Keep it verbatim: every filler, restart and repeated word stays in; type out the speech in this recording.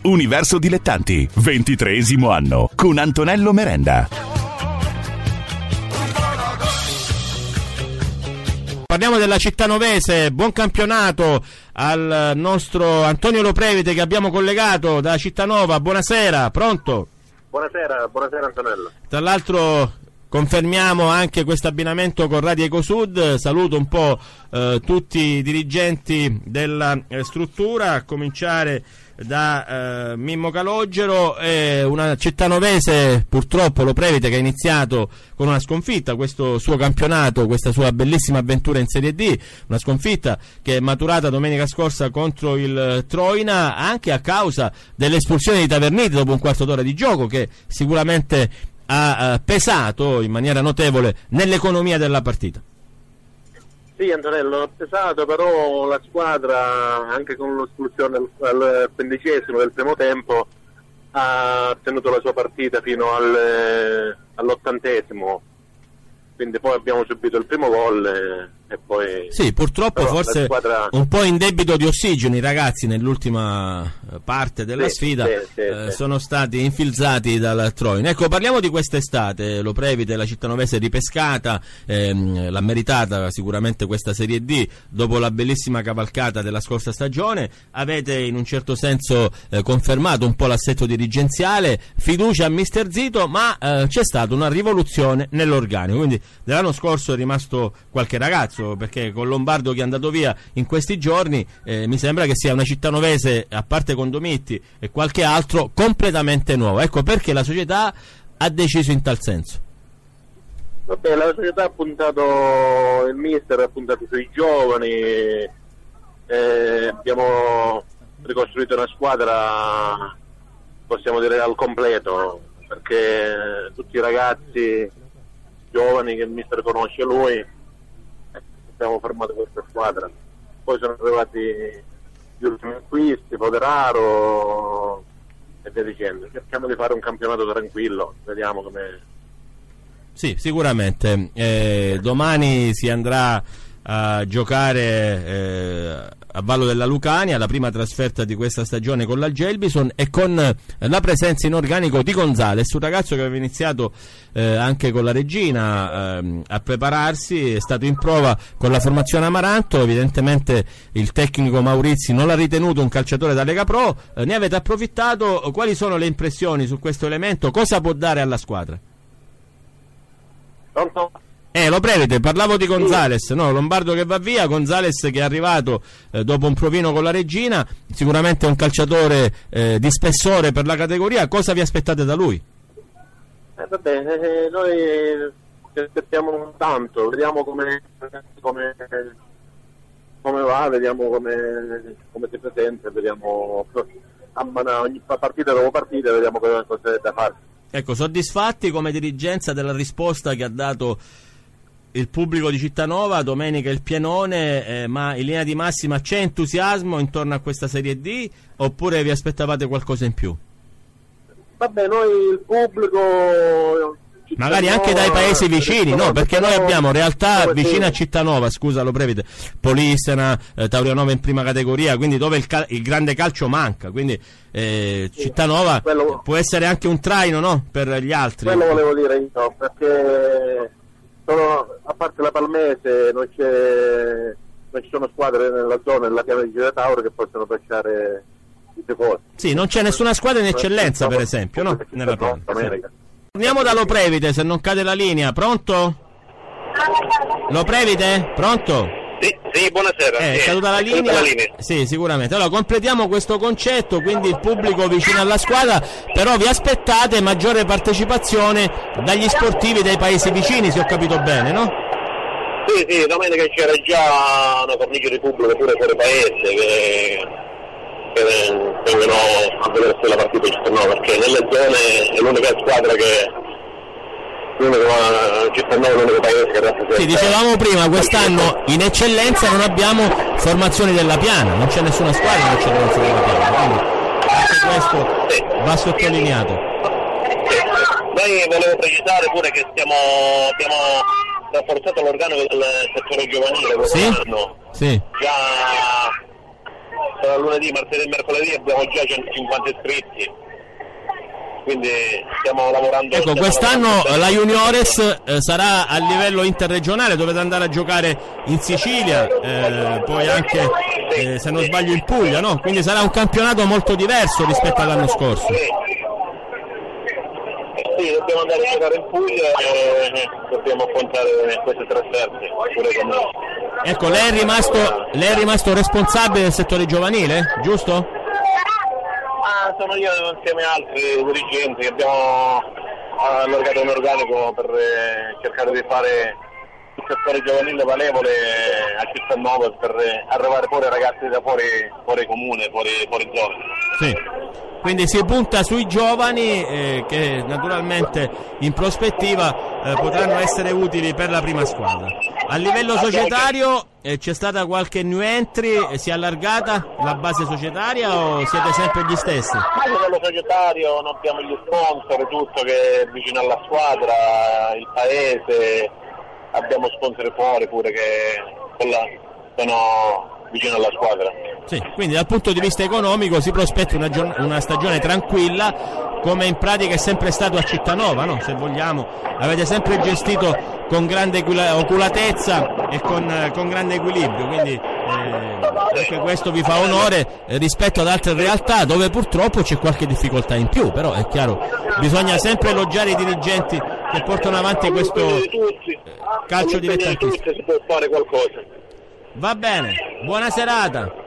Universo Dilettanti, ventitreesimo anno, con Antonello Merenda. Parliamo della Cittanovese, buon campionato al nostro Antonio Loprevite che abbiamo collegato da Cittanova. Buonasera, pronto? Buonasera, buonasera Antonello. Tra l'altro confermiamo anche questo abbinamento con Radio Ecosud. Saluto un po' eh, tutti i dirigenti della eh, struttura, a cominciare da eh, Mimmo Calogero. È una cittanovese, purtroppo Loprevite, che ha iniziato con una sconfitta questo suo campionato, questa sua bellissima avventura in Serie D, una sconfitta che è maturata domenica scorsa contro il Troina, anche a causa dell'espulsione di Taverniti dopo un quarto d'ora di gioco, che sicuramente ha uh, pesato in maniera notevole nell'economia della partita. Sì Antonello, ha pesato, però la squadra, anche con l'espulsione al, al quindicesimo del primo tempo, ha tenuto la sua partita fino al, all'ottantesimo, quindi poi abbiamo subito il primo gol e, e poi... Sì, purtroppo forse squadra... un po' in debito di ossigeno i ragazzi nell'ultima parte della sì, sfida, sì, sì, eh, sì. sono stati infilzati dal Troina. Ecco, parliamo di quest'estate. Loprevite, la cittanovese ripescata, ehm, l'ha meritata sicuramente questa Serie D dopo la bellissima cavalcata della scorsa stagione. Avete in un certo senso eh, confermato un po' l'assetto dirigenziale, fiducia a mister Zito, ma eh, c'è stata una rivoluzione nell'organico, quindi dell'anno scorso è rimasto qualche ragazzo, perché con Lombardo che è andato via in questi giorni eh, mi sembra che sia una cittanovese, a parte Condomitti e qualche altro, completamente nuova. Ecco perché la società ha deciso in tal senso. Vabbè, la società ha puntato, il mister ha puntato sui giovani, eh, abbiamo ricostruito una squadra, possiamo dire, al completo, perché tutti i ragazzi giovani che il mister conosce lui, eh, abbiamo formato questa squadra. Poi sono arrivati gli ultimi acquisti, Poderaro e via dicendo. Cerchiamo di fare un campionato tranquillo, vediamo come. Sì, sicuramente. Eh, domani si andrà a giocare eh, a Vallo della Lucania, la prima trasferta di questa stagione con la Gelbison, e con la presenza in organico di Gonzales, un ragazzo che aveva iniziato eh, anche con la Regina eh, a prepararsi, è stato in prova con la formazione Amaranto. Evidentemente il tecnico Maurizi non l'ha ritenuto un calciatore da Lega Pro. Eh, ne avete approfittato? Quali sono le impressioni su questo elemento? Cosa può dare alla squadra? Pronto? Eh, Loprevite, parlavo di Gonzales, no? Lombardo che va via, Gonzales che è arrivato eh, dopo un provino con la Regina, sicuramente è un calciatore eh, di spessore per la categoria. Cosa vi aspettate da lui? Eh, vabbè, eh, noi ci aspettiamo tanto, vediamo come, come, come va, vediamo come, come si presenta, vediamo ogni partita dopo partita, vediamo cosa, cosa è da fare. Ecco, soddisfatti come dirigenza della risposta che ha dato il pubblico di Cittanova domenica, il pienone, eh, ma in linea di massima c'è entusiasmo intorno a questa Serie D oppure vi aspettavate qualcosa in più? Vabbè, noi il pubblico Cittanova, magari anche dai paesi vicini, no? Perché noi abbiamo realtà vicine a Cittanova, scusa Loprevite, Polissena, eh, Taurianova in prima categoria, quindi dove il, cal- il grande calcio manca, quindi eh, sì, Cittanova quello, può essere anche un traino, no? Per gli altri. Quello volevo dire io, perché sono, a parte la Palmese non c'è, non ci sono squadre nella zona della piana di Giro Tauro che possono pesciare i tifosi. Sì, non c'è nessuna squadra in eccellenza, per esempio, no? Nella piana. Torniamo da Loprevite, se non cade la linea. Pronto? Loprevite? Pronto? Sì, sì, buonasera. Eh, sì, caduta la linea. la linea. Sì, sicuramente. Allora, completiamo questo concetto, quindi il pubblico vicino alla squadra, però vi aspettate maggiore partecipazione dagli sportivi dei paesi vicini, se ho capito bene, no? Sì, sì, domenica c'era già una cornice di pubblico pure fuori paese che, che vengono a vedersi la partita di Cittanova, perché nelle zone è l'unica squadra che Cittanova è l'unico paese che rappresenta. Sì, dicevamo prima, quest'anno in eccellenza non abbiamo formazioni della piana, non c'è nessuna squadra in eccellenza della piana, quindi anche questo sì. va sottolineato. Sì. Noi volevo precisare pure che stiamo, abbiamo rafforzato l'organico del settore giovanile sì? quest'anno. Sì. Già tra lunedì, martedì e mercoledì abbiamo già centocinquanta iscritti, quindi stiamo lavorando. Ecco, stiamo quest'anno lavorando la Juniores eh, sarà a livello interregionale, dovete andare a giocare in Sicilia, eh, poi anche eh, se non sbaglio in Puglia, no? Quindi sarà un campionato molto diverso rispetto all'anno scorso. Sì. Sì, dobbiamo andare a giocare in Puglia e dobbiamo affrontare queste trasferte pure con noi. Ecco, lei è rimasto, lei è rimasto responsabile del settore giovanile, giusto? Ah, sono io insieme a altri dirigenti che abbiamo allargato un organico per eh, cercare di fare il settore giovanile valevole a Cittadinova per eh, arrivare pure ai ragazzi da fuori, fuori comune, fuori, fuori zona. Sì. Quindi si punta sui giovani eh, che naturalmente in prospettiva eh, potranno essere utili per la prima squadra. A livello societario eh, c'è stata qualche new entry, eh, si è allargata la base societaria o siete sempre gli stessi? A livello societario non abbiamo gli sponsor, tutto che è vicino alla squadra, il paese, abbiamo sponsor fuori pure che sono vicino alla squadra. Sì, quindi dal punto di vista economico si prospetta una, giorn- una stagione tranquilla, come in pratica è sempre stato a Cittanova, no? Se vogliamo, avete sempre gestito con grande equi- oculatezza e con, con grande equilibrio, quindi eh, anche questo vi fa onore eh, rispetto ad altre realtà dove purtroppo c'è qualche difficoltà in più, però è chiaro, bisogna sempre elogiare i dirigenti che portano avanti questo eh, calcio dilettantistico. Si può fare qualcosa. Va bene, buona serata.